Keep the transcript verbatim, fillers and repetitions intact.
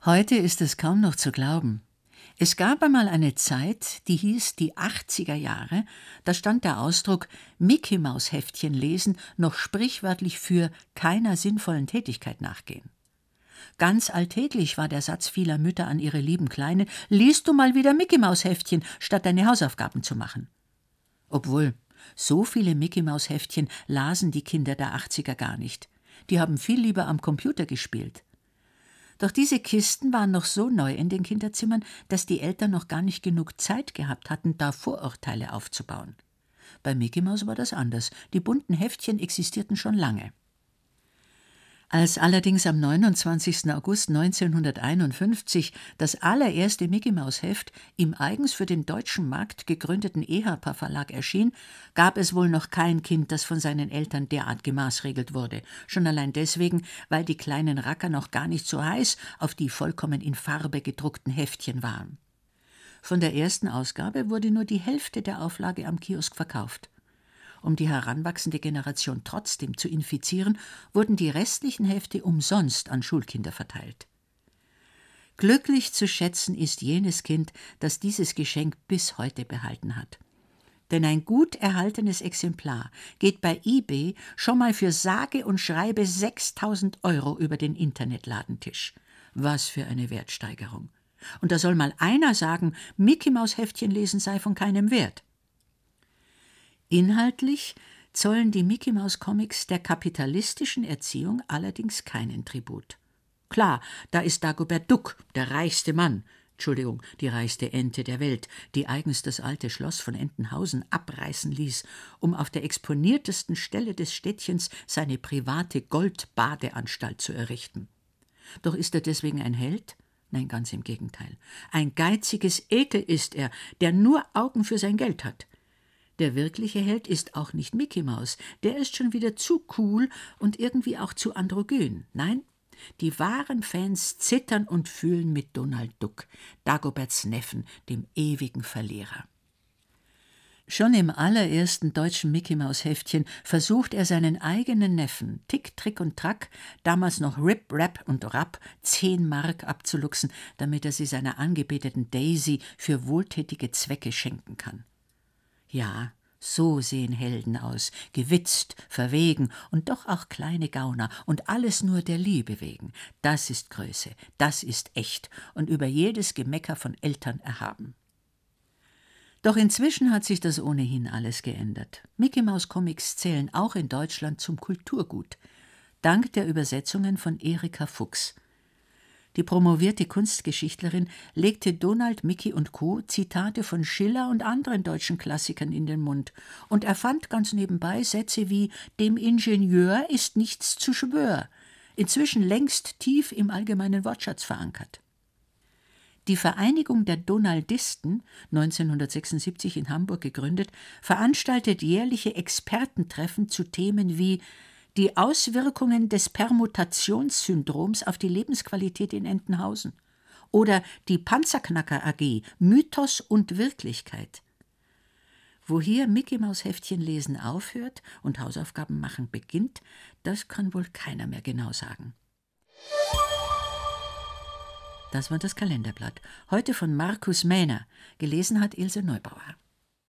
Heute ist es kaum noch zu glauben. Es gab einmal eine Zeit, die hieß die achtziger Jahre, da stand der Ausdruck Mickey-Maus-Heftchen lesen noch sprichwörtlich für keiner sinnvollen Tätigkeit nachgehen. Ganz alltäglich war der Satz vieler Mütter an ihre lieben Kleinen: Liest du mal wieder Mickey-Maus-Heftchen, statt deine Hausaufgaben zu machen. Obwohl, so viele Mickey-Maus-Heftchen lasen die Kinder der achtziger gar nicht. Die haben viel lieber am Computer gespielt. Doch diese Kisten waren noch so neu in den Kinderzimmern, dass die Eltern noch gar nicht genug Zeit gehabt hatten, da Vorurteile aufzubauen. Bei Mickey Maus war das anders. Die bunten Heftchen existierten schon lange. Als allerdings am neunundzwanzigsten August neunzehnhunderteinundfünfzig das allererste Mickey-Maus-Heft im eigens für den deutschen Markt gegründeten Ehapa-Verlag erschien, gab es wohl noch kein Kind, das von seinen Eltern derart gemaßregelt wurde. Schon allein deswegen, weil die kleinen Racker noch gar nicht so heiß auf die vollkommen in Farbe gedruckten Heftchen waren. Von der ersten Ausgabe wurde nur die Hälfte der Auflage am Kiosk verkauft. Um die heranwachsende Generation trotzdem zu infizieren, wurden die restlichen Hefte umsonst an Schulkinder verteilt. Glücklich zu schätzen ist jenes Kind, das dieses Geschenk bis heute behalten hat. Denn ein gut erhaltenes Exemplar geht bei eBay schon mal für sage und schreibe sechstausend Euro über den Internetladentisch. Was für eine Wertsteigerung. Und da soll mal einer sagen, Mickey-Maus-Heftchen lesen sei von keinem Wert. Inhaltlich zollen die Mickey-Maus-Comics der kapitalistischen Erziehung allerdings keinen Tribut. Klar, da ist Dagobert Duck, der reichste Mann, Entschuldigung, die reichste Ente der Welt, die eigens das alte Schloss von Entenhausen abreißen ließ, um auf der exponiertesten Stelle des Städtchens seine private Goldbadeanstalt zu errichten. Doch ist er deswegen ein Held? Nein, ganz im Gegenteil. Ein geiziges Ekel ist er, der nur Augen für sein Geld hat. Der wirkliche Held ist auch nicht Mickey Maus, der ist schon wieder zu cool und irgendwie auch zu androgyn. Nein, die wahren Fans zittern und fühlen mit Donald Duck, Dagoberts Neffen, dem ewigen Verlierer. Schon im allerersten deutschen Mickey-Maus-Heftchen versucht er seinen eigenen Neffen, Tick, Trick und Track, damals noch Rip, Rap und Rap, zehn Mark abzuluxen, damit er sie seiner angebeteten Daisy für wohltätige Zwecke schenken kann. Ja, so sehen Helden aus, gewitzt, verwegen und doch auch kleine Gauner und alles nur der Liebe wegen. Das ist Größe, das ist echt und über jedes Gemecker von Eltern erhaben. Doch inzwischen hat sich das ohnehin alles geändert. Mickey-Maus-Comics zählen auch in Deutschland zum Kulturgut, dank der Übersetzungen von Erika Fuchs. Die promovierte Kunstgeschichtlerin legte Donald, Mickey und Co. Zitate von Schiller und anderen deutschen Klassikern in den Mund und erfand ganz nebenbei Sätze wie »Dem Ingenieur ist nichts zu schwör«, inzwischen längst tief im allgemeinen Wortschatz verankert. Die Vereinigung der Donaldisten, neunzehnhundertsechsundsiebzig in Hamburg gegründet, veranstaltet jährliche Expertentreffen zu Themen wie die Auswirkungen des Permutationssyndroms auf die Lebensqualität in Entenhausen oder die Panzerknacker A G, Mythos und Wirklichkeit. Wo hier Mickey-Maus-Heftchen lesen aufhört und Hausaufgaben machen beginnt, das kann wohl keiner mehr genau sagen. Das war das Kalenderblatt, heute von Markus Mähner, gelesen hat Ilse Neubauer.